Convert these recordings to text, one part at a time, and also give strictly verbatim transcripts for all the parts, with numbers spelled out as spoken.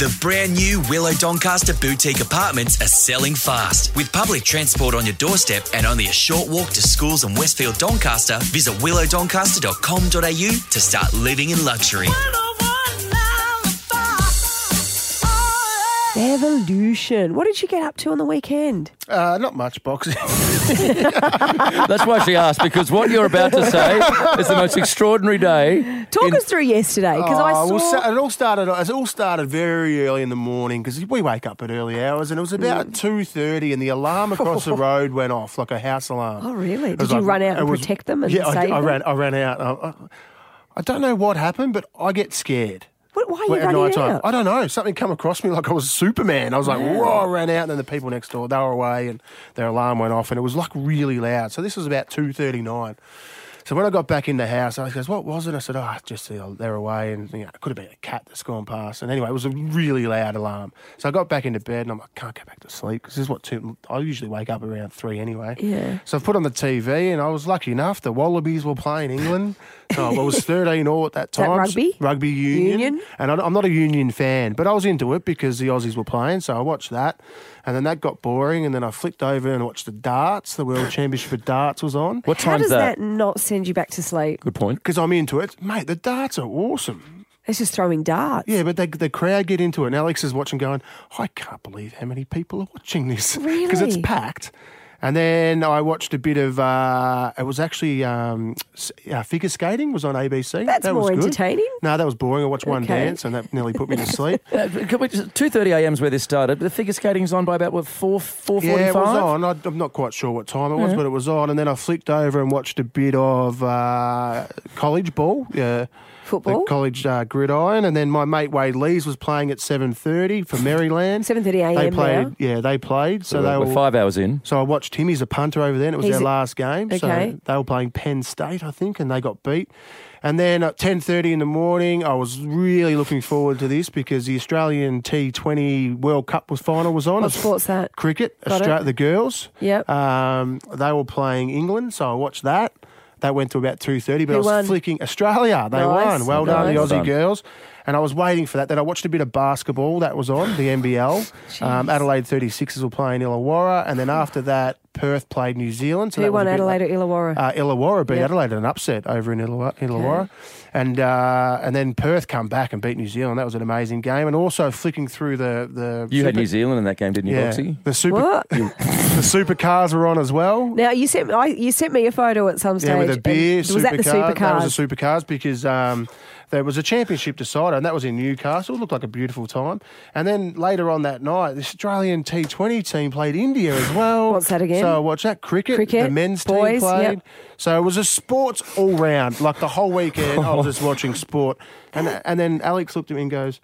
The brand new Willow Doncaster boutique apartments are selling fast. With public transport on your doorstep and only a short walk to schools in Westfield Doncaster, visit willow doncaster dot com dot a u to start living in luxury. Evolution. What did you get up to on the weekend? Uh, not much boxing. That's why she asked, because what you're about to say is the most extraordinary day. Talk in- us through yesterday, because I Oh, saw... well, sa- it all started. It all started very early in the morning because we wake up at early hours, and it was about Mm. two thirty, and the alarm across the road went off like a house alarm. Oh, really? It Did was you like- run out it and was- protect them and yeah, I, save I them? ran. I ran out. I, I, I don't know what happened, but I get scared. What, why are you Well, at running night time. out? I don't know. Something come across me like I was Superman. I was like, whoa, I ran out, and then the people next door, they were away, and their alarm went off, and it was like really loud. So this was about two thirty-nine. So when I got back in the house, I goes, what was it? I said, oh, just you know, they're away, and you know, it could have been a cat that's gone past. And anyway, it was a really loud alarm. So I got back into bed, and I'm like, can't go back to sleep because this is what two, I usually wake up around three anyway. Yeah. So I put on the T V, and I was lucky enough. The Wallabies were playing England. So I was thirteen all at that that time. rugby? Rugby union. Union? And I- I'm not a union fan, but I was into it because the Aussies were playing, so I watched that. And then that got boring, and then I flicked over and watched the darts. The World Championship of Darts was on. What How time's does that? that not send you back to sleep? Good point. Because I'm into it. Mate, the darts are awesome. It's just throwing darts. Yeah, but they, the crowd get into it. And Alex is watching going, I can't believe how many people are watching this. Really? Because it's packed. And then I watched a bit of, uh, it was actually um, s- uh, figure skating was on A B C. That's that more was good. entertaining. No, that was boring. I watched one Okay. dance and that nearly put me to sleep. Uh, two thirty a m is where this started. The figure skating's on by about, what, four forty-five? Yeah, it was on. I, I'm not quite sure what time it was, Yeah. but it was on. And then I flicked over and watched a bit of uh, college ball. Yeah. Football? The college uh, gridiron, and then my mate Wade Lees was playing at seven thirty for Maryland. seven thirty a m They played, now. yeah, they played. So So they we're were five hours in. So I watched him. He's a punter over there, and it was He's their a- last game. Okay. So they were playing Penn State, I think, and they got beat. And then at ten thirty in the morning, I was really looking forward to this because the Australian T twenty World Cup was final was on. What It's sport's that? Cricket, Got it. Austra- the girls. Yep. Um, they were playing England, so I watched that. That went to about two thirty, but Who I was won? flicking Australia. They Nice. won. Well done, the Nice. Aussie Well done. girls. And I was waiting for that. Then I watched a bit of basketball. That was on, the N B L. Um, Adelaide thirty-sixers were playing Illawarra. And then after that, Perth played New Zealand. So Who that was won a bit Adelaide like- or Illawarra? uh, Illawarra beat Yep. Adelaide in an upset over in Illawarra. Illawarra. And uh, and then Perth come back and beat New Zealand. That was an amazing game. And also flicking through the... the You had super- New Zealand in that game, didn't you, yeah, Boxy? the super What? the supercars were on as well. Now, you sent, I, you sent me a photo at some stage. Yeah, with a and beer, Was that the supercar. supercars? That was the supercars because um, there was a championship decider, and that was in Newcastle. It looked like a beautiful time. And then later on that night, the Australian T twenty team played India as well. What's that again? So I watched that. Cricket, Cricket, the men's boys, team played. yep. So it was a sports all round. Like the whole weekend, I was just watching sport. And and then Alex looked at me and goes,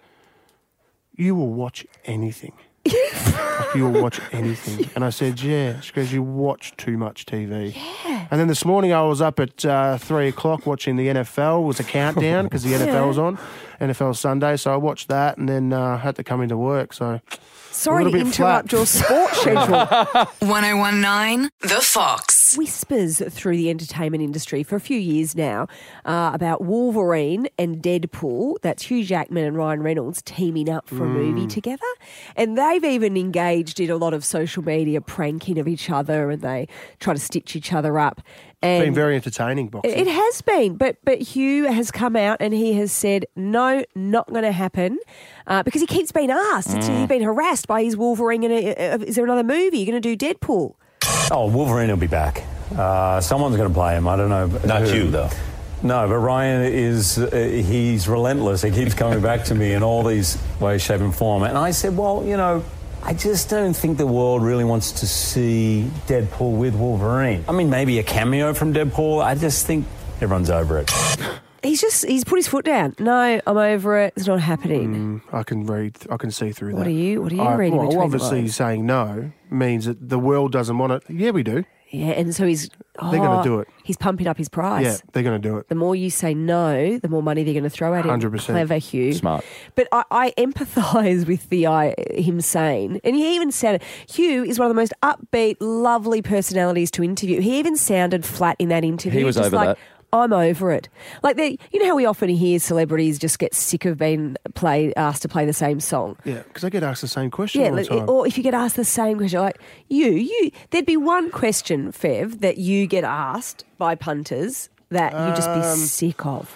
"You will watch anything." Like, you will watch anything. And I said, yeah. She goes, you watch too much T V. Yeah. And then this morning I was up at uh, three o'clock watching the N F L. It was a countdown because the N F L was on. N F L Sunday. So I watched that and then uh, had to come into work. So Sorry a to little bit interrupt flat. your sport schedule. one oh one point nine The Fox. Whispers through the entertainment industry for a few years now uh, about Wolverine and Deadpool. That's Hugh Jackman and Ryan Reynolds teaming up for a movie together. And they've even engaged in a lot of social media pranking of each other, and they try to stitch each other up. And been very entertaining, boxing. it has been, but but Hugh has come out and he has said, no, not going to happen, uh, because he keeps being asked. It's, he's been harassed by his Wolverine. And uh, is there another movie? You're going to do Deadpool? Oh, Wolverine will be back. Uh, someone's going to play him. I don't know. Not who. you, though. No, but Ryan is, uh, he's relentless. He keeps coming back to me in all these ways, shape and form. And I said, well, you know, I just don't think the world really wants to see Deadpool with Wolverine. I mean, maybe a cameo from Deadpool. I just think everyone's over it. He's just, he's put his foot down. No, I'm over it. It's not happening. I can read, I can see through What that. are you- what are you I, reading well, between the obviously lines? saying no means that the world doesn't want it. Yeah, we do. Yeah, and so he's... They're gonna oh, do it. He's pumping up his price. Yeah, they're going to do it. The more you say no, the more money they're going to throw at him. one hundred percent. Clever, Hugh. Smart. But I, I empathise with the uh, him saying, and he even said, Hugh is one of the most upbeat, lovely personalities to interview. He even sounded flat in that interview. He was just over like, that. I'm over it. Like, they, you know how we often hear celebrities just get sick of being play, asked to play the same song? Yeah, because I get asked the same question Yeah, all the like, time. or if you get asked the same question, like, you, you, there'd be one question, Fev, that you get asked by punters that you'd just be Um, sick of.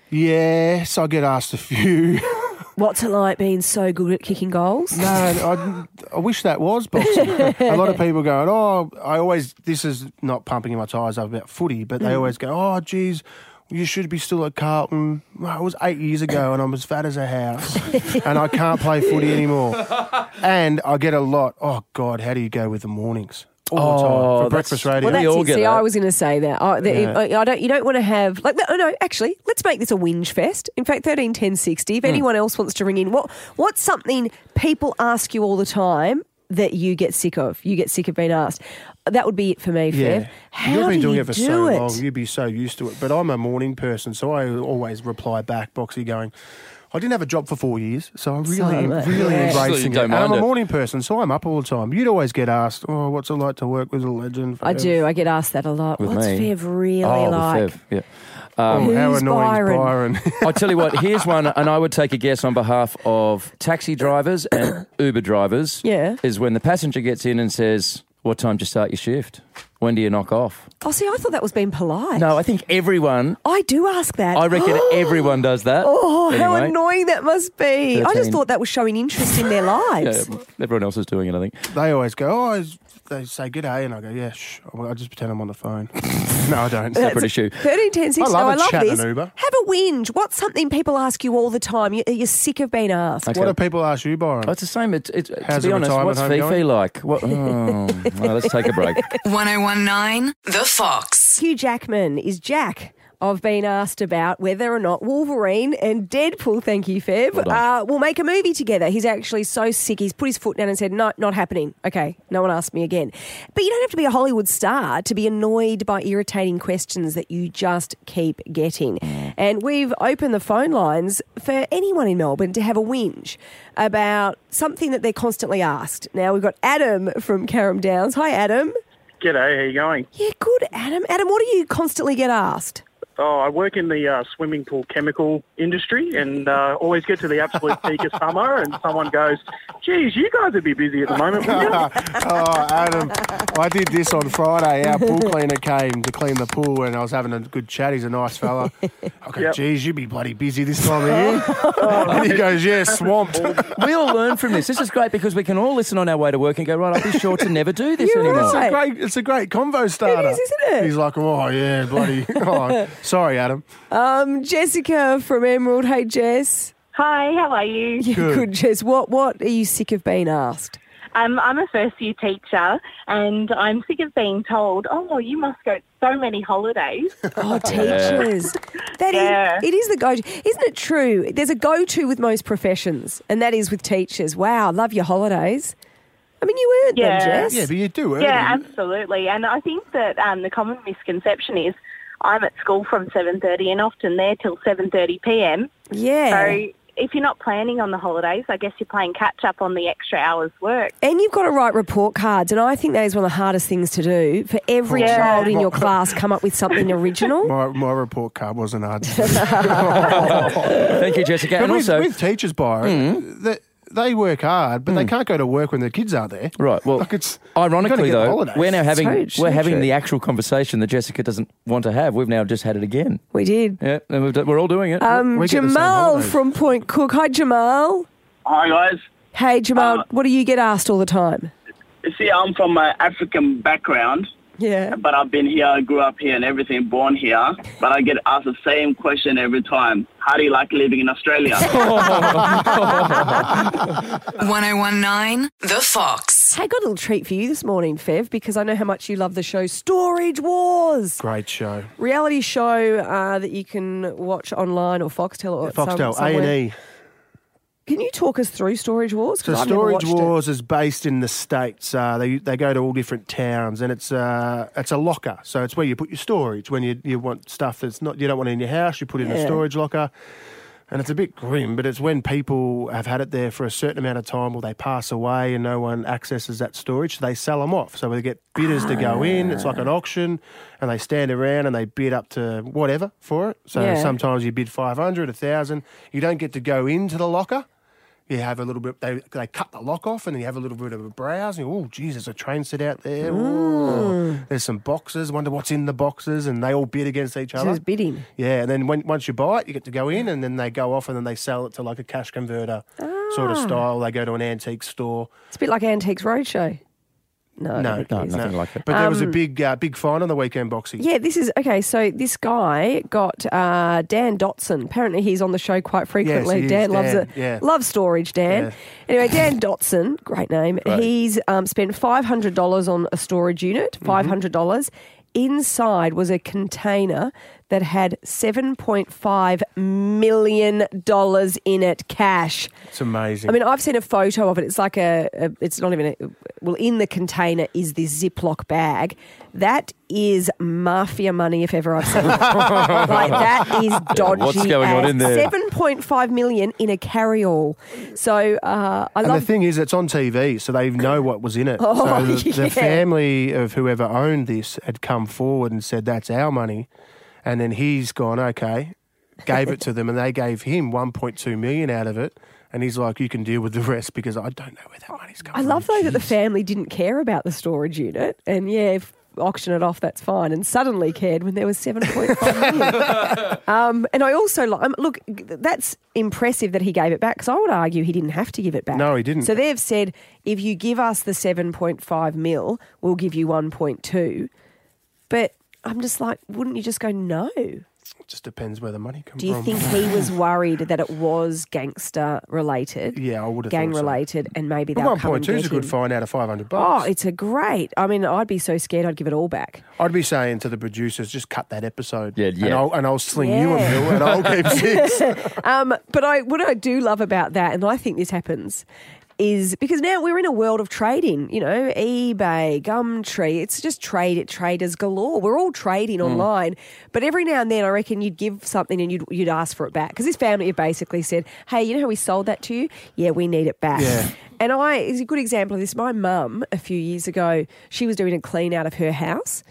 Yes, I get asked a few. What's it like being so good at kicking goals? No, I, I wish that was boxing. A lot of people going, oh, I always, this is not pumping in my tyres up about footy, but they always go, oh, geez, you should be still at Carlton. Well, it was eight years ago and I'm as fat as a house and I can't play footy anymore. And I get a lot, oh, God, how do you go with the mornings? All the Oh, time for that's- breakfast radio. Well, We that's all it. get See, that. I was going to say that. I, the, Yeah. I, I don't. You don't want to have like. Oh no, actually, let's make this a whinge fest. In fact, thirteen ten sixty. If anyone else wants to ring in, what what's something people ask you all the time that you get sick of? You get sick of being asked. That would be it for me, Yeah, Fev. How you've been do doing you it for do so it? long. You'd be so used to it. But I'm a morning person, so I always reply back, Boxy, going, I didn't have a job for four years, so I'm really, So, uh, really yeah. So you embracing it. don't And I'm mind a it. morning person, so I'm up all the time. You'd always get asked, oh, what's it like to work with a legend? I Fev?" do. I get asked that a lot. With What's me. Fev really oh, like? the Fev, yeah. Oh, how Who's annoying Byron? is Byron? I tell you what, here's one, and I would take a guess on behalf of taxi drivers and Uber drivers. Yeah. Is when the passenger gets in and says, what time do you start your shift? When do you knock off? Oh, see, I thought that was being polite. No, I think everyone, I do ask that. I reckon everyone does that. Oh, how Anyway. annoying that must be. I just thirteen. thought that was showing interest in their Yeah, lives. everyone else is doing it, I think. They always go, oh, is- they say g'day, and I go, yeah, shh. I just pretend I'm on the phone. No, I don't. Separate issue. thirteen ten sixty. I love No, I a love chat in this. an Uber. Have a whinge. What's something people ask you all the time? You- You're sick of being asked. Okay. What do people ask you, Byron? Oh, it's the same. It's, it's, to How's be the honest, retirement what's home Fifi going? like? What, oh, well, let's take a break. one oh one nine The Fox. Hugh Jackman is Jack. I've been asked about whether or not Wolverine and Deadpool, thank you, Fev, Well done. uh, will make a movie together. He's actually so sick, he's put his foot down and said, no, not happening. Okay, no one asked me again. But you don't have to be a Hollywood star to be annoyed by irritating questions that you just keep getting. And we've opened the phone lines for anyone in Melbourne to have a whinge about something that they're constantly asked. Now, we've got Adam from Carrum Downs. Hi, Adam. G'day, how you going? Yeah, good, Adam. Adam, what do you constantly get asked? Oh, I work in the uh, swimming pool chemical industry and uh, always get to the absolute peak of summer and someone goes, geez, you guys would be busy at the moment, wouldn't you? Oh, Adam, I did this on Friday. Our pool cleaner came to clean the pool and I was having a good chat. He's a nice fella. I go, Yep. geez, you'd be bloody busy this time of year. And he goes, yeah, swamped. We all learn from this. This is great because we can all listen on our way to work and go, right, I'll be sure to never do this You're anymore. right. Great, it's a great convo starter. It is, isn't it? He's like, oh, yeah, bloody. Oh, sorry, Adam. Um, Jessica from Emerald. Hey, Jess. Hi, how are you? Yeah, Good. good, Jess. What What are you sick of being asked? Um, I'm a first year teacher and I'm sick of being told, oh, you must go so many holidays. Oh, teachers. That is, Yeah. it is the go-to. Isn't it true? There's a go-to with most professions, and that is with teachers. Wow, love your holidays. I mean, you earned Yeah. them, Jess. Yeah, but you do it. Yeah, absolutely. And I think that um, the common misconception is I'm at school from seven thirty and often there till seven thirty p.m. Yeah. So if you're not planning on the holidays, I guess you're playing catch up on the extra hours work. And you've got to write report cards, and I think that is one of the hardest things to do. For every Yeah. child in your class, come up with something original. My, my report card wasn't hard. Thank you, Jessica. But And with, also, with teachers, Byron, they, they work hard, but they can't go to work when their kids aren't there. right, well, Like it's, ironically, you've gotta get though, holidays. we're now having So- we're so having true. the actual conversation that Jessica doesn't want to have. We've now just had it again. We did. Yeah, and we've, done- we're all doing it. Um, We get the same Jamal holidays. from Point Cook. Hi, Jamal. Hi guys. Hey, Jamal, Uh, what do you get asked all the time? You see, I'm from an African background, Yeah. but I've been here, grew up here and everything, born here. But I get asked the same question every time. How do you like living in Australia? one oh one nine The Fox. Hey, got a little treat for you this morning, Fev, because I know how much you love the show Storage Wars. Great show. Reality show uh, that you can watch online or Foxtel or Foxtel, some, A somewhere. and E. Can you talk us through Storage Wars? 'Cause So I've never Storage watched it. Wars is based in the States. Uh, they they go to all different towns, and it's uh, it's a locker. So it's where you put your storage when you, you want stuff that's not you don't want it in your house. You put it in Yeah. a storage locker. And it's a bit grim, but it's when people have had it there for a certain amount of time or they pass away and no one accesses that storage, so they sell them off. So they get bidders to go in. It's like an auction, and they stand around and they bid up to whatever for it. So Yeah. sometimes you bid five hundred, one thousand. You don't get to go into the locker. You have a little bit, they they cut the lock off and then you have a little bit of a browse. And you, oh, geez, there's a train set out there. Ooh, there's some boxes. Wonder what's in the boxes. And they all bid against each So other. there's bidding. Yeah, and then when, once you buy it, you get to go in and then they go off and then they sell it to like a cash converter sort of style. They go to an antique store. It's a bit like Antiques Roadshow. No, I don't No, think No, it is. nothing like that. But there was a Um, big uh, big fine on the weekend, Boxy. Yeah, this is okay. So this guy got uh, Dan Dotson. Apparently, he's on the show quite frequently. he is, Dan loves Dan, it. yeah. Loves storage. Dan. Yeah. Anyway, Dan Dotson, great name. Great. He's um, spent five hundred dollars on a storage unit. Mm-hmm. Five hundred dollars. Inside was a container that had seven point five million dollars in it, cash. It's amazing. I mean, I've seen a photo of it. It's like a, a it's not even a, well, in the container is this Ziploc bag. That is mafia money if ever I've seen it. Like, that is dodgy. what's going on as in there? seven point five million in a carry-all. So uh, I and love the thing is, it's on T V, so they know what was in it. Oh, so the, yeah. the family of whoever owned this had come forward and said, that's our money. And then he's gone, okay, gave it to them, and they gave him one point two million dollars out of it. And he's like, you can deal with the rest because I don't know where that money's coming I from. love though that the Jeez. family didn't care about the storage unit, and yeah, if auction it off, that's fine. And suddenly cared when there was seven point five million. um, and I also like um, look, that's impressive that he gave it back, because I would argue he didn't have to give it back. No, he didn't. So they've said, if you give us the seven point five mil, we'll give you one point two. But I'm just like, wouldn't you just go no? It just depends where the money comes Do you from. think he was worried that it was gangster related? Yeah, I would have gang thought so. related, and maybe But they'll one come point and two is get a good him. fine out of five hundred Oh, bucks. it's a great. I mean, I'd be so scared I'd give it all back. I'd be saying to the producers, just cut that episode. Yeah, And yeah. I'll, and I'll sling you a Yeah. bill and I'll keep six. Um, but I, what I do love about that, and I think this happens, is because now we're in a world of trading, you know, eBay, Gumtree, it's just trade traders galore. We're all trading Mm. online. But every now and then I reckon you'd give something and you'd, you'd ask for it back. Because this family have basically said, hey, you know how we sold that to you? Yeah, we need it back. Yeah. And I, it's a good example of this. My mum, a few years ago, she was doing a clean out of her house.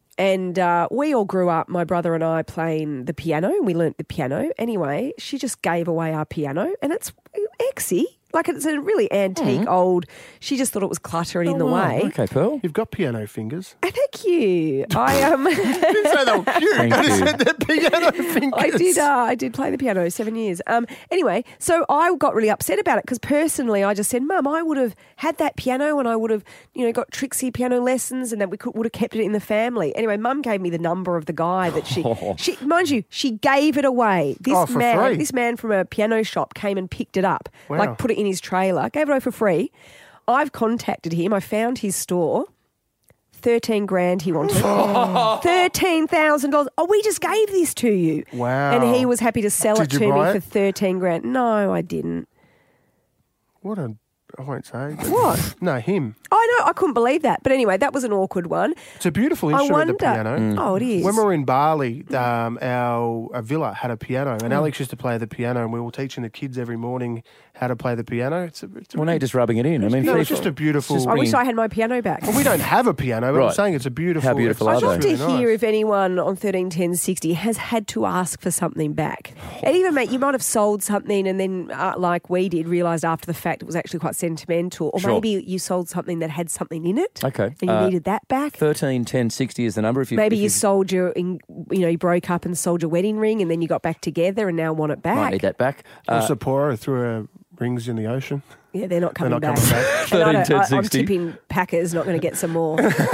And uh, we all grew up, my brother and I, playing the piano. We learnt the piano. Anyway, she just gave away our piano, and it's exy. Like, it's a really antique, old. She just thought it was cluttering in the wow. way. Okay, Pearl. You've got piano fingers. And thank you. I um, You didn't say they were cute. Thank You just you. said they're piano fingers. I did. Uh, I did play the piano seven years. Um, anyway, so I got really upset about it because personally, I just said, "Mum, I would have had that piano, and I would have, you know, got Trixie piano lessons, and that we could would have kept it in the family." Anyway, Mum gave me the number of the guy that she, she, mind you, she gave it away. This Oh, for man, free? this man from a piano shop came and picked it up, Wow. like put it in his trailer, gave it away for free. I've contacted him. I found his store. Thirteen grand he wanted. Thirteen thousand dollars. Oh, we just gave this to you. Wow. And he was happy to sell Did it you to buy me it? for thirteen grand. No, I didn't. What a... I won't say. but- What? No, him. I know. I couldn't believe that. But anyway, that was an awkward one. It's a beautiful I instrument, wonder. the piano. Oh, it is. When we were in Bali, um, our, our villa had a piano, Mm. and Alex used to play the piano, and we were teaching the kids every morning how to play the piano. It's a, it's a Well, now you're just rubbing it in. I mean, no, it's FIFA- just a beautiful... It's I just wish bringing- I had my piano back. Well, we don't have a piano, but I'm Right. saying it's a beautiful... How beautiful it's are I'd they? love to really hear nice. if anyone on thirteen ten sixty has had to ask for something back. And even, mate, you might have sold something and then, uh, like we did, realised after the fact it was actually quite sentimental. Or Sure. maybe you sold something that had something in it. Okay. And you Uh, needed that back. thirteen ten sixty is the number. If you Maybe if you sold your, in, you know, you broke up and sold your wedding ring and then you got back together and now want it might back. need that back. Or Uh, Sapporo threw her rings in the ocean. Yeah, they're not coming not back. coming back. And I thirteen don't- ten I, I'm sixty. tipping Packers not going to get some more.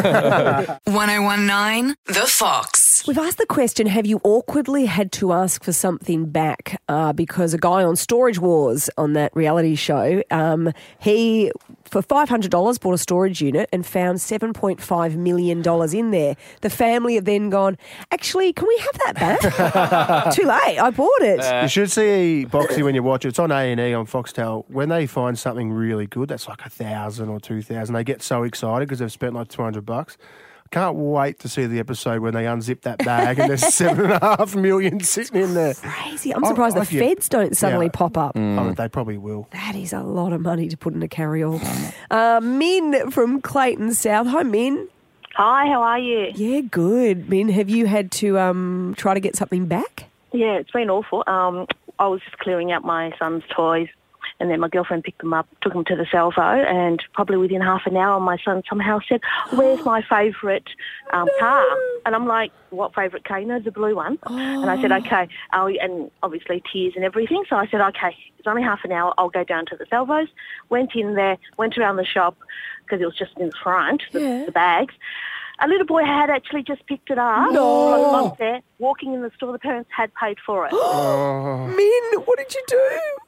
one oh one nine The Fox. We've asked the question, have you awkwardly had to ask for something back? Uh, because a guy on Storage Wars on that reality show, um, he, for five hundred dollars, bought a storage unit and found seven point five million dollars in there. The family have then gone, actually, can we have that back? Too late, I bought it. You should see Boxy when you watch it. It's on A and E on Foxtel. When they find something really good, that's like a thousand or two thousand. They get so excited because they've spent like two hundred bucks. can't wait to see the episode when they unzip that bag and there's seven and a half million sitting in there. Crazy. I'm surprised I- the I- yeah. feds don't suddenly Yeah. pop up. Oh, they probably will. That is a lot of money to put in a carry-all. Uh, Min from Clayton South. Hi, Min. Hi, how are you? Yeah, good. Min, have you had to um, try to get something back? Yeah, it's been awful. Um, I was just clearing out my son's toys, and then my girlfriend picked them up, took them to the salvo, and probably within half an hour, my son somehow said, "Where's my favourite um, car?" And I'm like, "What favourite car?" You know, the blue one. Oh. And I said, "Okay," oh, and obviously tears and everything. So I said, "Okay, it's only half an hour. I'll go down to the salvos." Went in there, went around the shop because it was just in front, the, Yeah. the bags. A little boy had actually just picked it up. No. I was up there, walking in the store. The parents had paid for it. Min, what did you do?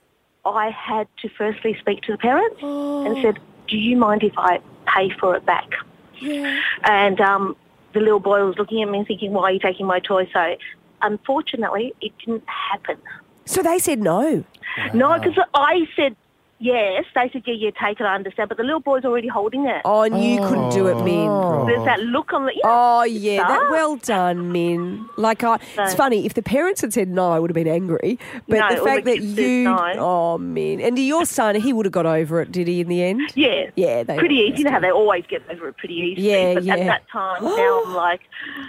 I had to firstly speak to the parents and said, "Do you mind if I pay for it back?" Yeah. And um, the little boy was looking at me and thinking, "Why are you taking my toy?" So unfortunately, it didn't happen. So they said no. No, because I said yes. They said, "Yeah, yeah, take it, I understand." But the little boy's already holding it. Oh, and you couldn't do it, Min. There's that look on the... You know, Oh, yeah. That, bizarre. well done, Min. Like, I, it's So- funny. If the parents had said no, I would have been angry. But No, the all fact the that kids said you... no. Oh, Min. And to your son, he would have got over it, did he, in the end? Yeah. Yeah. They Pretty always easy. You know do. how they always get over it pretty easily. Yeah, but yeah. at that time, now I'm like,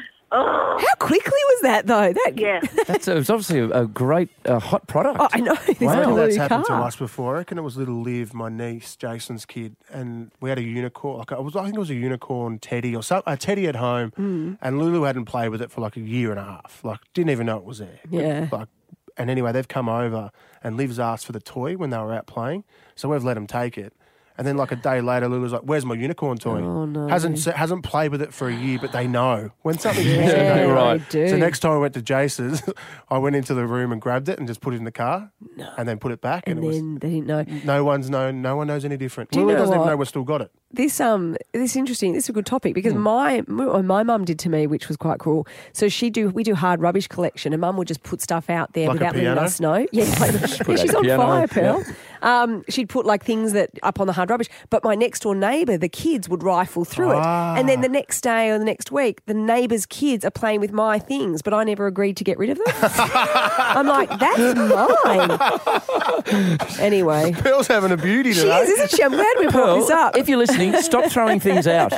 oh, How quickly was that, though? That yeah. That's a, it was obviously a, a great uh, hot product. Oh, I know. This I reckon blue that's happened to car. us before. I reckon it was little Liv, my niece, Jason's kid, and we had a unicorn. Like I was, I think it was a unicorn teddy or something. A teddy at home, Mm. and Lulu hadn't played with it for like a year and a half. Like didn't even know it was there. Yeah. Like, and anyway, they've come over, and Liv's asked for the toy when they were out playing, so we've let them take it. And then, like a day later, Lulu's like, "Where's my unicorn toy?" Oh, no. Hasn't se- hasn't played with it for a year, but they know when something's Yeah, missing. They know. right. I do. So next time I went to Jason's, I went into the room and grabbed it and just put it in the car, and then put it back, and, And it was then they didn't know. no one's known. No one knows any different. Do you Lulu know doesn't even what? know we've still got it. This um this is interesting. This is a good topic because Hmm. my my my mum did to me, which was quite cool. So she do we do hard rubbish collection, and mum would just put stuff out there Like a without letting piano? us know. Yeah, like, yeah, out she's a on piano, fire, Pearl. yeah. Um, she'd put like things that up on the hard rubbish, but my next door neighbour, the kids would rifle through Ah. it, and then the next day or the next week, the neighbour's kids are playing with my things, but I never agreed to get rid of them. I'm like, that's mine. Anyway. Pearl's having a beauty She today. is, isn't she? I'm glad we brought Pearl, this up. if you're listening, stop throwing things out.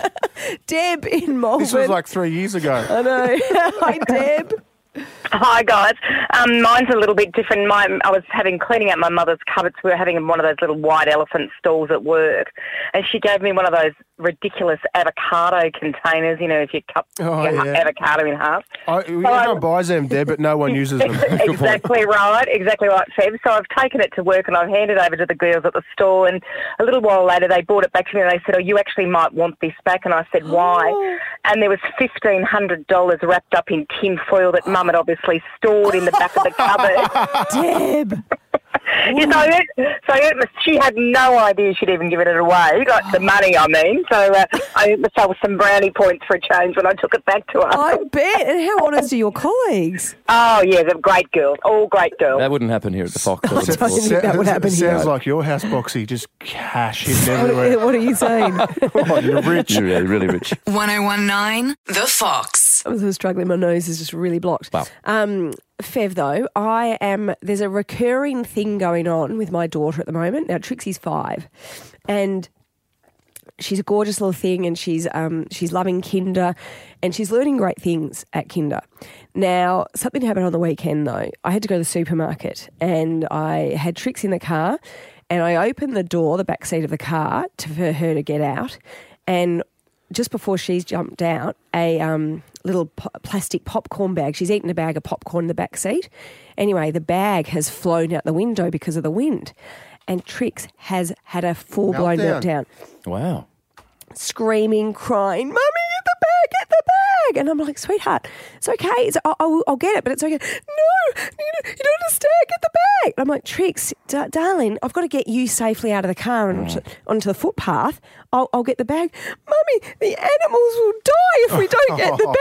Deb in Malvern. This was like three years ago. I know. Hi, Deb. Hi guys, um, mine's a little bit different. My, I was having cleaning out my mother's cupboards. We were having one of those little white elephant stalls at work, and she gave me one of those ridiculous avocado containers. You know, if you cut Oh, your yeah. avocado in half. I, everyone buys them, Deb, but no one uses them. Exactly right, exactly right, Feb. So I've taken it to work and I've handed it over to the girls at the store, and a little while later they brought it back to me and they said, "Oh, you actually might want this back." And I said, "Why?" And there was fifteen hundred dollars wrapped up in tin foil that Mum had obviously stored in the back of the cupboard. Deb. Yeah, so, it, so it, she had no idea she'd even given it away, like the money, I mean. So uh, I must have some brownie points for a change when I took it back to her. I bet. And how honest are your colleagues? Oh, yeah, they're great girls, all great girls. That wouldn't happen here at the Fox. I don't wouldn't have think thought. that would happen here. Sounds like your house, Boxy, just cash hidden What, everywhere. what are you saying? Oh, you're rich. You're really, really rich. one oh one nine The Fox. I'm so struggling. My nose is just really blocked. Wow. Um, Fev, though, I am. There's a recurring thing going on with my daughter at the moment. Now, Trixie's five, and she's a gorgeous little thing, and she's um, she's loving Kinder, and she's learning great things at Kinder. Now, something happened on the weekend, though. I had to go to the supermarket, and I had Trix in the car, and I opened the door, the back seat of the car, to, for her to get out, and just before she's jumped out, a um, little po- plastic popcorn bag. She's eaten a bag of popcorn in the back seat. Anyway, the bag has flown out the window because of the wind. And Trix has had a full-blown Meltdown. meltdown. Wow. Screaming, crying, "Mummy, get the bag, get the bag." And I'm like, "Sweetheart, it's okay. It's, I'll, I'll, I'll get it, but it's okay." "No, you, you don't understand. Get the bag." And I'm like, "Trix, da- darling, I've got to get you safely out of the car and onto, onto the footpath. I'll, I'll get the bag." "Mummy, the animals will die if we don't get the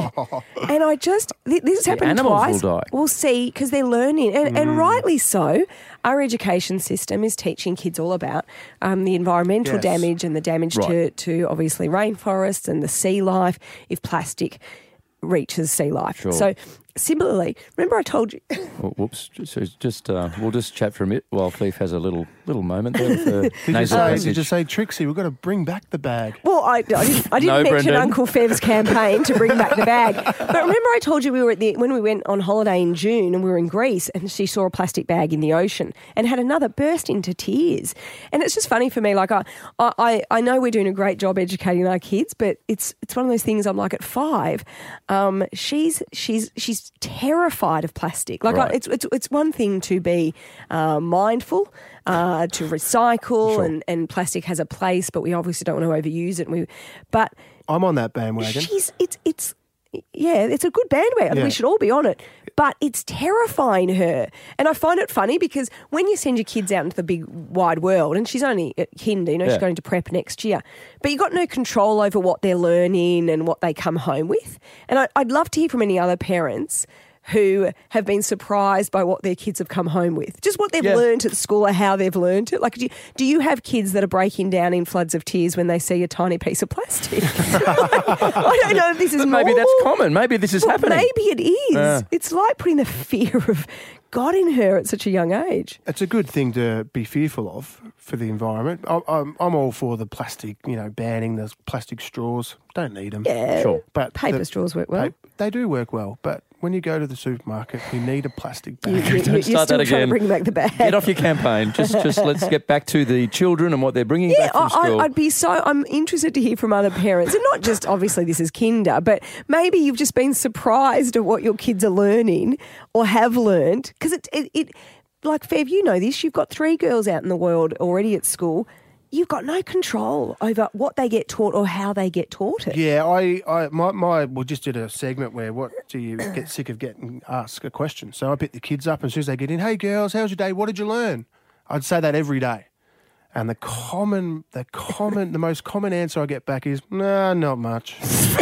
bag." And I just, th- this has The happened animals twice. will die. We'll see, because they're learning, and, and rightly so. our education system is teaching kids all about um, the environmental Yes. damage and the damage to, Right. to obviously rainforests and the sea life if plastic reaches sea life. Sure. So similarly, remember I told you... Oh, whoops. So just uh, we'll just chat for a minute while Cleve has a little little moment there with her Did you, nasal say, passage. did you say, Trixie, we've got to bring back the bag? Well, I, I didn't, I didn't No, mention Brendan. Uncle Fev's campaign to bring back the bag. But remember I told you we were at the when we went on holiday in June and we were in Greece and she saw a plastic bag in the ocean and had another burst into tears. And it's just funny for me. Like I, I, I know we're doing a great job educating our kids, but it's it's one of those things. I'm like at five, um, she's she's she's terrified of plastic. Like Right. I, it's it's it's one thing to be uh, mindful. Uh, to recycle Sure. and, and plastic has a place, but we obviously don't want to overuse it. And we, but I'm on that bandwagon. she's it's it's yeah, it's a good bandwagon. Yeah. We should all be on it. But it's terrifying her, and I find it funny because when you send your kids out into the big wide world, and she's only at kinder, you know, Yeah. she's going to prep next year, but you've got no control over what they're learning and what they come home with. And I, I'd love to hear from any other parents who have been surprised by what their kids have come home with. Just what they've Yeah. learned at school or how they've learned it. Like, do you, do you have kids that are breaking down in floods of tears when they see a tiny piece of plastic? I don't know if this is Maybe that's normal. common. Maybe this is Well, happening. maybe it is. Yeah. It's like putting the fear of God in her at such a young age. It's a good thing to be fearful of for the environment. I'm, I'm, I'm all for the plastic, you know, banning the plastic straws. Don't need them. Yeah. Sure. But Paper the- straws work well. pa- they do work well, but when you go to the supermarket, you need a plastic bag. You, you, Don't you're start still that trying again. to bring back the bag. Get off your campaign. Just just let's get back to the children and what they're bringing Yeah, back from I, school. I- I'd be so. I'm interested to hear from other parents, and not just obviously this is kinder, but maybe you've just been surprised at what your kids are learning or have learned because it, it, it, like Fev, you know this. You've got three girls out in the world already at school. You've got no control over what they get taught or how they get taught it. Yeah, I, I my, my, we just did a segment where what do you get sick of getting asked a question? So I pick the kids up, and as soon as they get in, hey girls, how's your day? What did you learn? I'd say that every day. And the common, the common, the most common answer I get back is, nah, not much.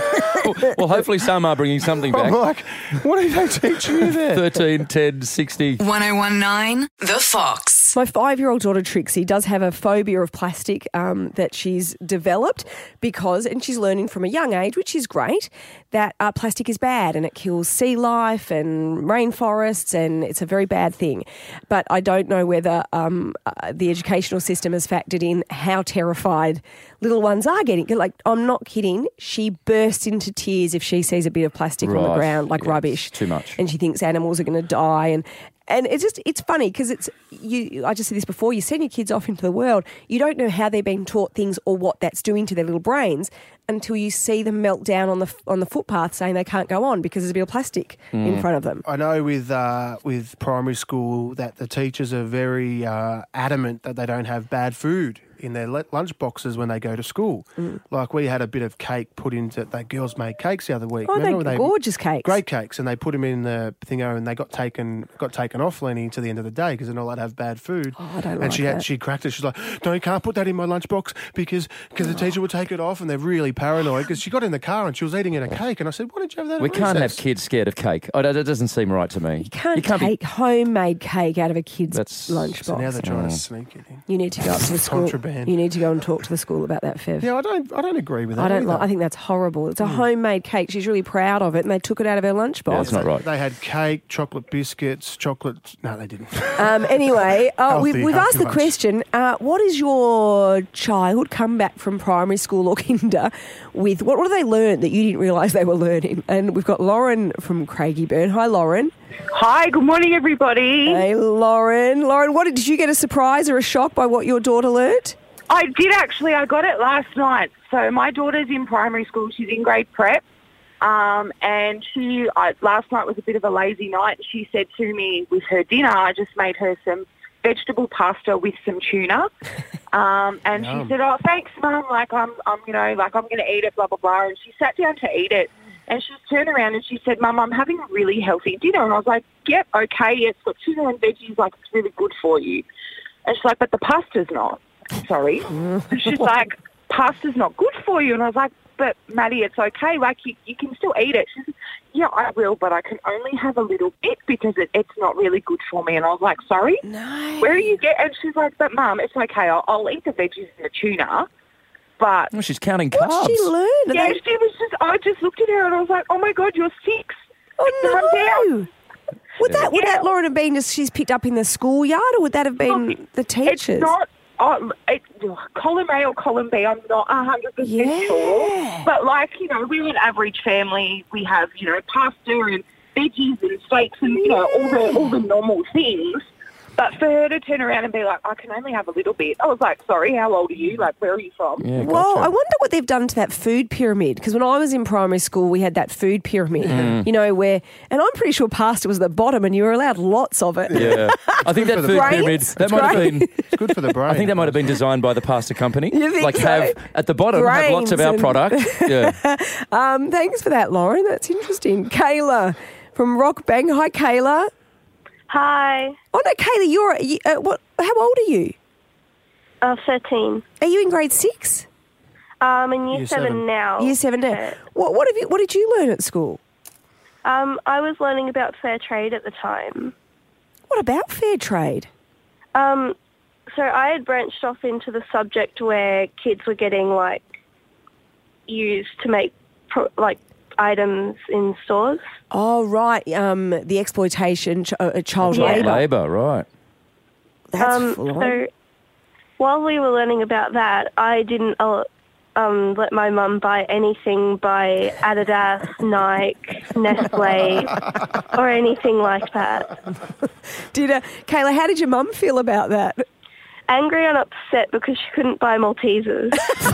well, hopefully some are bringing something I'm back. like, what are they teaching you there? thirteen, ten, sixty. one oh one nine The Fox. My five-year-old daughter Trixie does have a phobia of plastic um, that she's developed because, and she's learning from a young age, which is great, that uh, plastic is bad and it kills sea life and rainforests and it's a very bad thing. But I don't know whether um, uh, the educational system has factored in how terrified little ones are getting. Like, I'm not kidding. She bursts into tears if she sees a bit of plastic on the Right. ground, like Yeah, rubbish. it's too much. And she thinks animals are going to die. And And it's just, it's funny because it's, you. I just said this before, you send your kids off into the world, you don't know how they're being taught things or what that's doing to their little brains until you see them melt down on the on the footpath saying they can't go on because there's a bit of plastic in front of them. I know with uh, with primary school that the teachers are very uh, adamant that they don't have bad food in their le- lunch boxes when they go to school. Mm. Like we had a bit of cake put into, the girls made cakes the other week. Oh, Remember they're they gorgeous cakes. Great cakes, and they put them in the thingo, and they got taken got taken off Lenny to the end of the day because they're not allowed to have bad food. Oh, I don't and like she had that. she cracked it. She's like, "No, you can't put that in my lunchbox because because the teacher would take it off." And they're really paranoid because she got in the car and she was eating in a cake, and I said, "Why did you have that?" We at can't have recess?" kids scared of cake. Oh, that that doesn't seem right to me. You can't, be- take homemade cake out of a kid's That's- lunchbox. So now they're trying Oh. to sneak it in. You need to go up to the school. Contraband. You need to go and talk to the school about that, Fev. Yeah, I don't I don't agree with that. I don't either. like. I think that's horrible. It's a Hmm. homemade cake. She's really proud of it, and they took it out of her lunchbox. Yeah, that's not right. They had cake, chocolate biscuits, chocolate. No, they didn't. Um, anyway, uh, we've, Healthy, we've healthy asked the lunch. question, uh, what is your child come back from primary school or kinder with? What, what have they learned that you didn't realise they were learning? And we've got Lauren from Craigieburn. Hi, Lauren. Hi, good morning, everybody. Hey, Lauren. Lauren, what did you get a surprise or a shock by what your daughter learnt? I did actually. I got it last night. So my daughter's in primary school. She's in grade prep. Um, and she, I, last night was a bit of a lazy night. She said to me with her dinner, I just made her some vegetable pasta with some tuna. Um, and Yum. she said, oh, thanks, Mum. Like, I'm, I'm, you know, like I'm going to eat it, blah, blah, blah. And she sat down to eat it. And she turned around and she said, Mum, I'm having a really healthy dinner. And I was like, yep, okay, it's got tuna and veggies, like it's really good for you. And she's like, but the pasta's not. Sorry. And she's like, pasta's not good for you. And I was like, but Maddie, it's okay. Like, you, you can still eat it. She said, yeah, I will, but I can only have a little bit because it, it's not really good for me. And I was like, sorry? No. Where are you get? And she's like, but Mum, it's okay. I'll, I'll eat the veggies and the tuna. But Well, she's counting What carbs. did she learn? Are yeah, they- she was just. I just looked at her and I was like, oh my God, you're six. Oh, Calm no. Would that, would that, Lauren, have been just she's picked up in the schoolyard, or would that have been the teachers? It's not. Oh, it, column A or column B, I'm not one hundred percent Yeah. sure. But, like, you know, we're an average family. We have, you know, pasta and veggies and steaks and, you know, all the all the normal things. But for her to turn around and be like, I can only have a little bit. I was like, sorry, how old are you? Like, where are you from? Yeah, Well, gotcha. I wonder what they've done to that food pyramid, because when I was in primary school, we had that food pyramid, Mm. you know, where, and I'm pretty sure pasta was at the bottom and you were allowed lots of it. Yeah, I think that for the food brains. pyramid that It's might have great. been. It's good for the brain. I think that might have been designed by the pasta company. You think like so? have at the bottom have lots of Grains our and- product. Yeah. Um, thanks for that, Lauren. That's interesting. Kayla from Rockbank. Hi, Kayla. Hi. Oh, no, Kayla, you're, you, uh, what, how old are you? Uh, thirteen. Are you in grade six? Um, in year, Year seven, seven. now. Year seven now. What, what, have you, what did you learn at school? Um, I was learning about fair trade at the time. What about fair trade? Um, so I had branched off into the subject where kids were getting, like, used to make, pro- like, items in stores. Oh, right. Um, the exploitation, ch- uh, child Yeah. labour. Labour, right? That's um, full on. so while we were learning about that, I didn't uh, um, let my mum buy anything by Adidas, Nike, Nestle, or anything like that. Did uh, Kayla, how did your mum feel about that? Angry and upset because she couldn't buy Maltesers.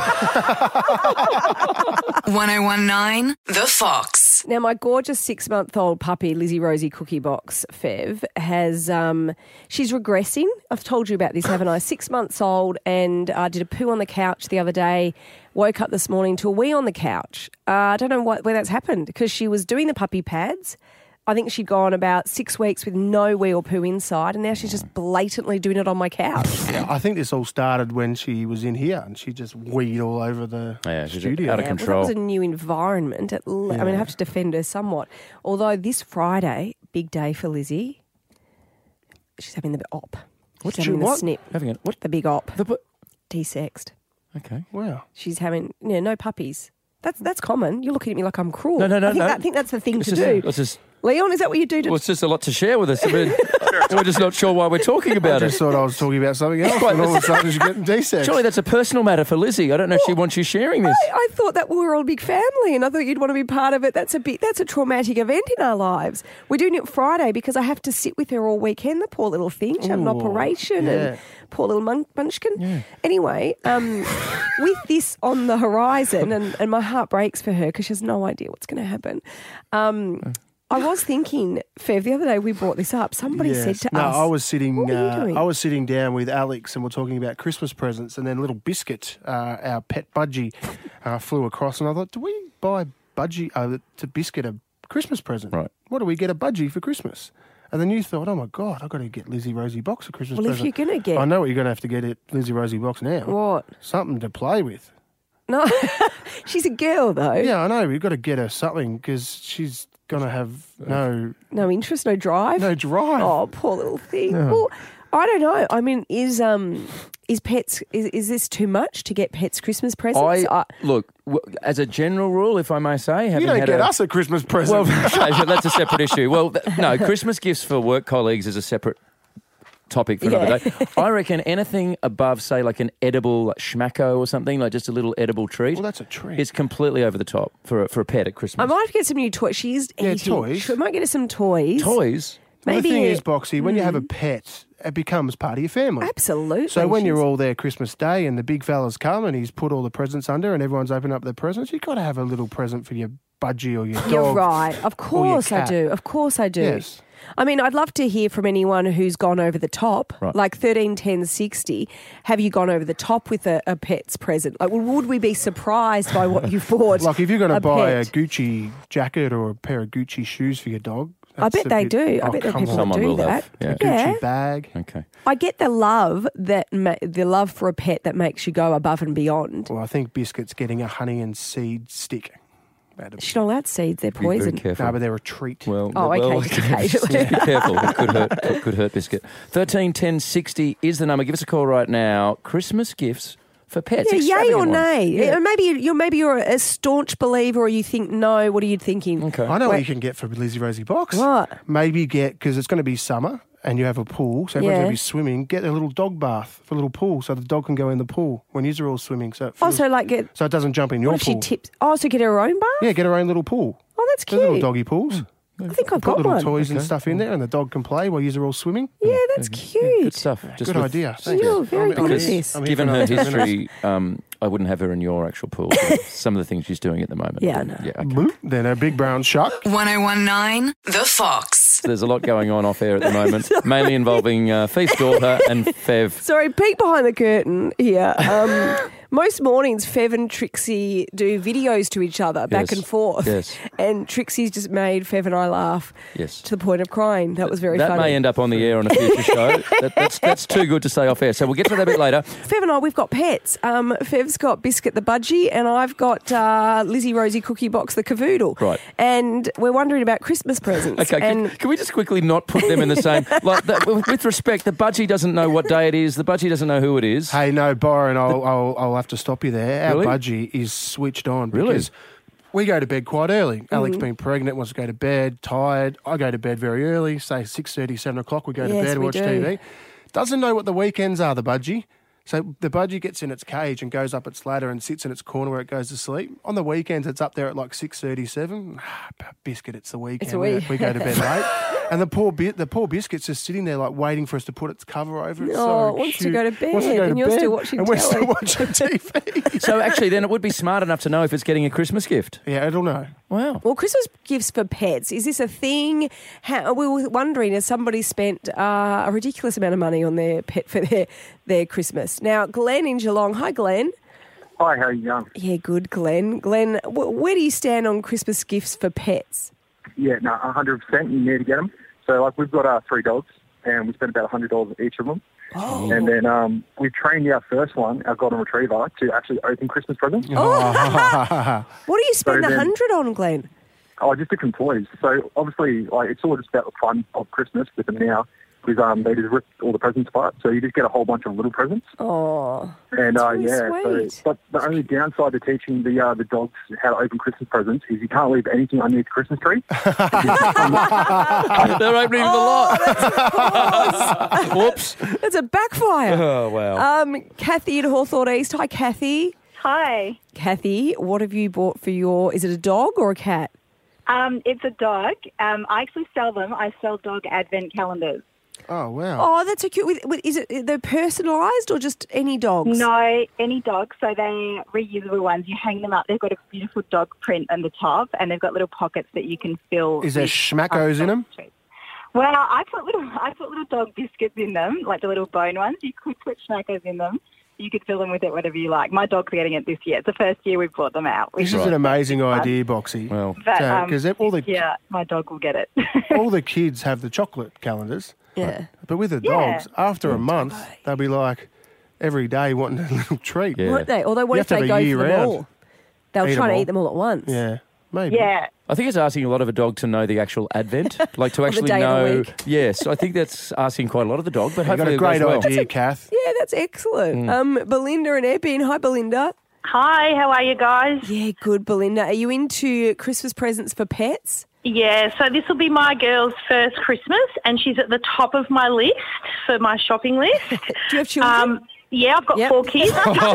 ten nineteen The Fox. Now, my gorgeous six-month-old puppy, Lizzie Rosie Cookie Box, Fev, has, um, she's regressing. I've told you about this, haven't I? Six months old, and I uh, did a poo on the couch the other day, woke up this morning to a wee on the couch. Uh, I don't know what, where that's happened, because she was doing the puppy pads. I think she'd gone about six weeks with no wee or poo inside, and now she's just blatantly doing it on my couch. Yeah, I think this all started when she was in here and she just weed all over the Yeah, she's studio. out of Yeah, control. Well, that was a new environment. At le- I mean, I have to defend her somewhat. Although this Friday, big day for Lizzie, she's having the op. She's What's having your the what? snip. Having it. What? The big op. The, what? Desexed. Okay. Wow. She's having, you know, no puppies. That's that's common. You're looking at me like I'm cruel. No, no, no, I think, no. that, I think that's the thing It's to just, do. Let's just, Leon, is that what you do to well, it's just a lot to share with us. I mean, we're just not sure why we're talking I about just it. thought I was talking about something else, Quite- and all of a sudden she's getting D-sex. Surely that's a personal matter for Lizzie. I don't know if she wants you sharing this. I, I thought that we were all a big family, and I thought you'd want to be part of it. That's a bit. That's a traumatic event in our lives. We're doing it Friday because I have to sit with her all weekend. The poor little thing. She had an Ooh, operation, yeah. and poor little mun- munchkin. Anyway, um, with this on the horizon, and, and my heart breaks for her because she has no idea what's going to happen. Um, I was thinking, Fev, the other day we brought this up. Somebody Yes. said to no, us, I was sitting. What were you uh, doing? I was sitting down with Alex, and we're talking about Christmas presents. And then little Biscuit, uh, our pet budgie, uh, flew across, and I thought, do we buy budgie uh, to Biscuit a Christmas present? Right. What do we get a budgie for Christmas? And then you thought, oh my God, I've got to get Lizzie Rosie Box a Christmas Well, if present. you're gonna get- I know what you're going to have to get at Lizzie Rosie Box now. What? Something to play with. No, she's a girl though. Yeah, I know. We've got to get her something because she's going to have no No interest, no drive. no drive. Oh, poor little thing. Well, I don't know. I mean, is um is pets is, is this too much to get pets Christmas presents? I look w- as a general rule, if I may say, you having don't had get a, us a Christmas present. Well, okay, so that's a separate issue. Well, th- no, Christmas gifts for work colleagues is a separate topic for another Yeah. day. I reckon anything above, say, like an edible like schmacko or something, like just a little edible treat, well, that's a treat. is completely over the top for a, for a pet at Christmas. I might get some new toys. She's Yeah, eating. toys. I might get her some toys. Toys. Well, Maybe the thing a- is, Boxy, when you have a pet, it becomes part of your family. Absolutely. So when you're She's- all there Christmas Day and the big fella's come and he's put all the presents under and everyone's opened up their presents, you've got to have a little present for your budgie or your dog. You're right. Of or your course I cat. do. Of course I do. Yes. I mean, I'd love to hear from anyone who's gone over the top, Right. like thirteen ten sixty. Have you gone over the top with a, a pet's present? Like, would we be surprised by what you bought? Like if you're going to a buy pet? a Gucci jacket or a pair of Gucci shoes for your dog, I bet a they bit- do. I oh, bet there are come people on. that Someone do will that. have, yeah. Yeah. Gucci bag. Okay. I get the love that ma- the love for a pet that makes you go above and beyond. Well, I think Biscuit's getting a honey and seed stick. That'd be- She's not allowed seeds; they're Be very poison. careful. No, but they're a treat. Well, Oh, well, okay, just okay. be careful. It could hurt. It could hurt Biscuit. Thirteen ten sixty is the number. Give us a call right now. Christmas gifts for pets. Yeah, yay or Extravagant ones. nay? Yeah. Uh, Maybe you're maybe you're a staunch believer, or you think no. What are you thinking? Okay. I know what Wait. you can get for Lizzie Rosie Box. What? Maybe get, because it's going to be summer and you have a pool, so everyone's Yeah. going to be swimming, get a little dog bath for a little pool so the dog can go in the pool when you're all swimming. So it, feels, Also, like get. so it doesn't jump in your What if she pool. tips? Oh, so get her own bath? Yeah, get her own little pool. Oh, that's There's little cute. doggy pools. I think I've Put got little one. toys and stuff in there and the dog can play while you're all swimming. Yeah, that's Good cute. stuff. Just Good with- idea. Thank You're you. very I'm- good I'm at here- this. I'm here Given for her another ten minutes. history, um, I wouldn't have her in your actual pool. Some of the things she's doing at the moment. Yeah, I know. Yeah, okay. Bloop. Then a big brown shark. one oh one nine The Fox. There's a lot going on off air at the moment, mainly involving uh, Thief's daughter and Fev. Sorry, peek behind the curtain here. Um, most mornings, Fev and Trixie do videos to each other, back Yes. and forth. Yes. And Trixie's just made Fev and I laugh Yes. to the point of crying. That was very That funny. may end up on the air on a future show. That, that's, that's too good to say off air. So we'll get to that a bit later. Fev and I, we've got pets. Um, Fev's got Biscuit the Budgie, and I've got uh, Lizzie Rosie Cookie Box the Cavoodle. Right. And we're wondering about Christmas presents. Okay, can, and can we just quickly not put them in the same... Like, that, with with respect, the budgie doesn't know what day it is. The budgie doesn't know who it is. Hey, no, Byron, I'll, I'll, I'll have to stop you there. Our Really? budgie is switched on Really? because we go to bed quite early. Mm-hmm. Alex being pregnant wants to go to bed, tired. I go to bed very early, say six thirty, seven o'clock. We go to Yes, bed and we watch do. T V. Doesn't know what the weekends are, the budgie. So the budgie gets in its cage and goes up its ladder and sits in its corner where it goes to sleep. On the weekends, it's up there at like six thirty-seven. Biscuit, it's the weekend. a we, week. we go to bed late. And the poor bit, the poor Biscuit's just sitting there like waiting for us to put its cover over it. Oh, so it wants to cute. go to bed, Wants to go to and you're bed, still watching and we're telly. still watching T V. So actually, then it would be smart enough to know if it's getting a Christmas gift. Yeah, it'll know. Wow. Well, Christmas gifts for pets, is this a thing? How, we were wondering, has somebody spent uh, a ridiculous amount of money on their pet for their, their Christmas? Now, Glenn in Geelong. Hi, Glenn. Hi, how are you going? Yeah, good, Glenn. Glenn, wh- where do you stand on Christmas gifts for pets? Yeah, no, one hundred percent. You need to get them. So, like, we've got uh, three dogs, and we spent about one hundred dollars each of them. Oh. And then um, we've trained our first one, our golden retriever, to actually open Christmas presents. What do you spend So a then- hundred on, Glenn? Oh, just different toys. So, obviously, like, it's all just about the fun of Christmas with them now. Because um, they just rip all the presents apart. So you just get a whole bunch of little presents. Oh, And uh, really yeah, sweet. so, but the only downside to teaching the uh, the dogs how to open Christmas presents is you can't leave anything underneath the Christmas tree. They're opening the lot. Whoops. That's a backfire. Oh, wow. Um, Kathy in Hawthorne East. Hi, Kathy. Hi. Kathy, what have you bought for your... Is it a dog or a cat? Um, it's a dog. Um, I actually sell them. I sell dog advent calendars. Oh, wow. Oh, that's so cute. With, with, is it they're personalised or just any dogs? No, any dog. So they're reusable ones. You hang them up. They've got a beautiful dog print on the top, and they've got little pockets that you can fill. Is there with, schmackos in them? Well, I put little I put little dog biscuits in them, like the little bone ones. You could put schmackos in them. You could fill them with it whatever you like. My dog's getting it this year. It's the first year we've brought them out. This is an amazing idea, Boxy. Well, But, um, because all the yeah, my dog will get it. all the kids have the chocolate calendars. Yeah. But with the Yeah. dogs, after a month, they'll be like every day wanting a little treat. Won't they? Although what You if have to they have go a year for them round. all? They'll Eat try them to all. eat them all at once. Yeah, maybe. Yeah. I think it's asking a lot of a dog to know the actual advent, like to the actually day of the know. week. Yes, I think that's asking quite a lot of the dog. But You've got hopefully a great it goes well. idea, Kath. Yeah, that's excellent. Um, Belinda and Epping. Hi, Belinda. Hi, how are you guys? Yeah, good, Belinda. Are you into Christmas presents for pets? Yeah, so this will be my girl's first Christmas, and she's at the top of my list for my shopping list. Do you have children? Um, yeah, I've got four kids.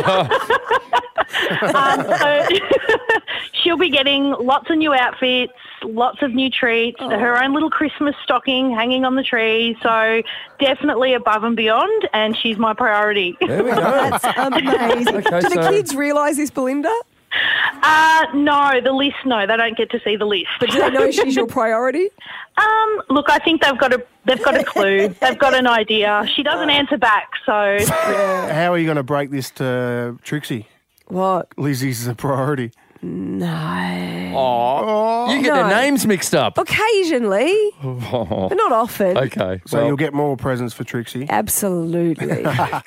um, so she'll be getting lots of new outfits, lots of new treats, her own little Christmas stocking hanging on the tree. So definitely above and beyond, and she's my priority. There we go. That's amazing. Okay, Do the so- kids realise this, Belinda? Uh, no, the list, no, they don't get to see the list. But do they know she's your priority? Um, look, I think they've got a they've got a clue. They've got an idea. She doesn't answer back, so How are you going to break this to Trixie? What? Lizzie's a priority. No. Oh, you get No. their names mixed up. Occasionally, Oh. but not often. Okay. So well, you'll get more presents for Trixie. Absolutely.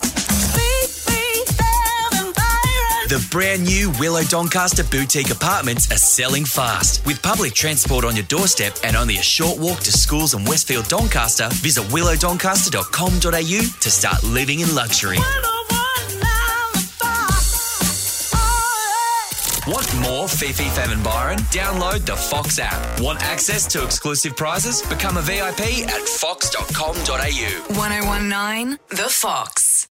The brand new Willow Doncaster boutique apartments are selling fast. With public transport on your doorstep and only a short walk to schools in Westfield Doncaster, visit willow doncaster dot com dot a u to start living in luxury. Want more Fifi, Fam and Byron? Download the Fox app. Want access to exclusive prizes? Become a V I P at fox dot com dot a u. ten nineteen The Fox.